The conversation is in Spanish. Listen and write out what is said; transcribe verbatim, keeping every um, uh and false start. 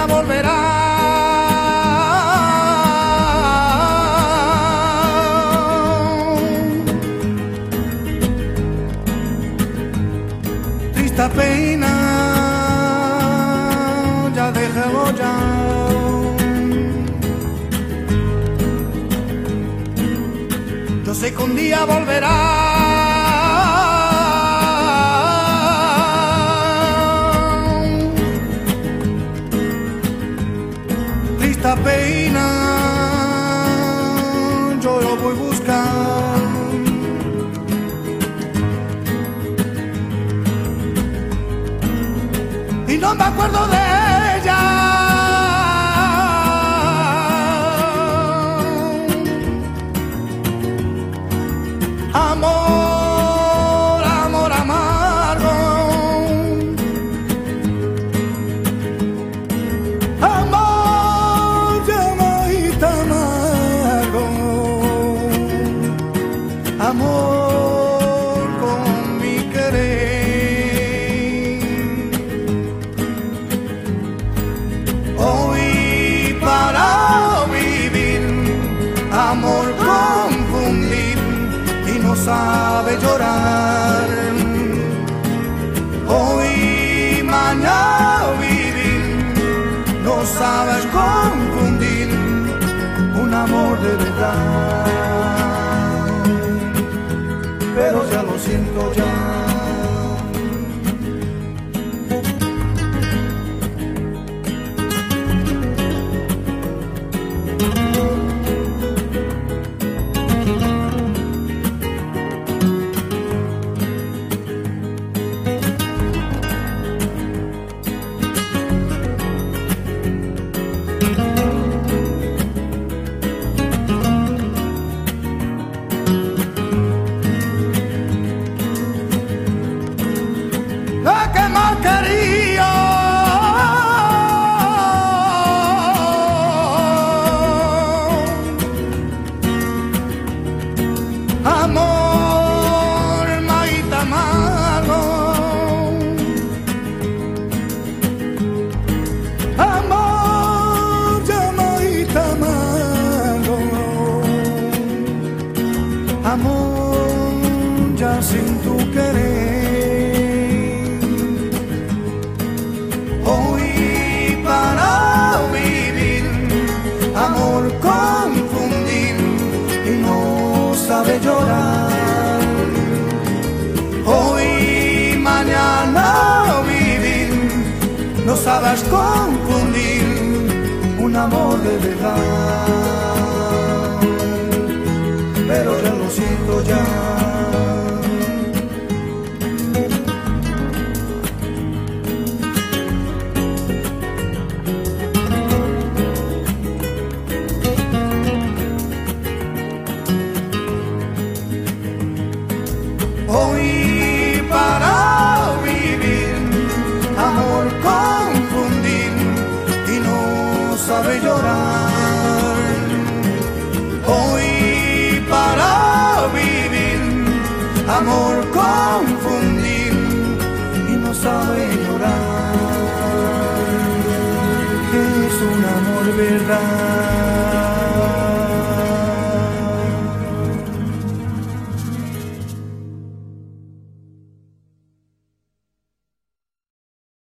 volverá. Triste pena, ya déjalo ya. Yo sé que un día volverá. Esta pena yo lo voy a buscar. Y no me acuerdo de ella. Amor, amor amargo. Amor, amor con mi querer. Hoy para vivir, amor confundir y no sabe llorar. Hoy, mañana vivir, no sabes confundir un amor de verdad. Pero ya lo siento ya. Amor, maíta amargo. Amor, maíta amargo. Amor, ya sin tu querer. Hoy para vivir, amor confundir y no sabe llorar. Hoy, mañana vivir, no sabes confundir un amor de verdad. Pero ya lo siento ya. Hoy para vivir, amor confundir y no sabe llorar. Hoy para vivir, amor confundir y no sabe llorar. Es un amor verdad.